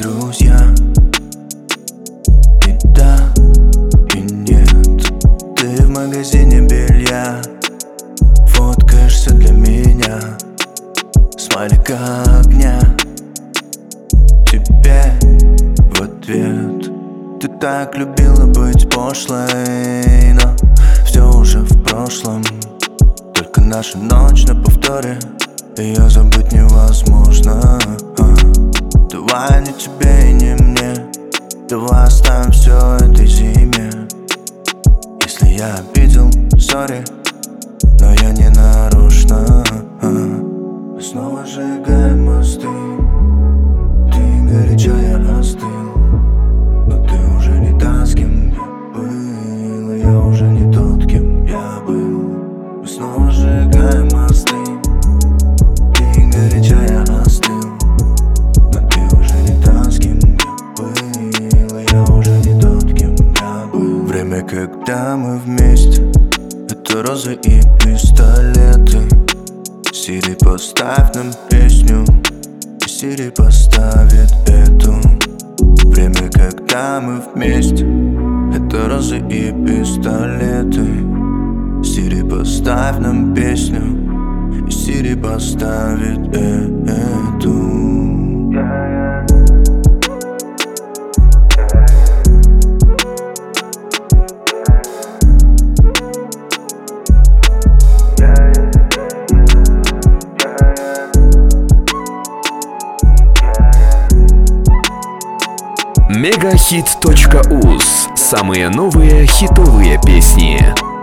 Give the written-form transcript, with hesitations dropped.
друзья. И да, и нет. Ты в магазине белья фоткаешься для меня, смайлик огня. Тебе в ответ: ты так любила быть пошлой, но все уже в прошлом. Только наша ночь на повторе, ее забыть невозможно. Давай не тебе и не мне, давай оставим все этой зиме. Если я обидел, сори, но я не нарочно. Мы снова сжигаем мосты. Ты горячая, я остыл, но ты уже не та, с кем я был, и я уже не тот, кем я был. Мы снова сжигаем мосты. Ты горячая, я остыл, но ты уже не та, с кем я был, и я уже не тот, кем я был. Время, когда мы вместе, это розы и пистолеты. Сири, поставь нам песню, и Сири поставит эту. Время, когда мы вместе, это розы и пистолеты. Сири, поставь нам песню, и Сири поставит эту. Мегахит.уз. Самые новые хитовые песни.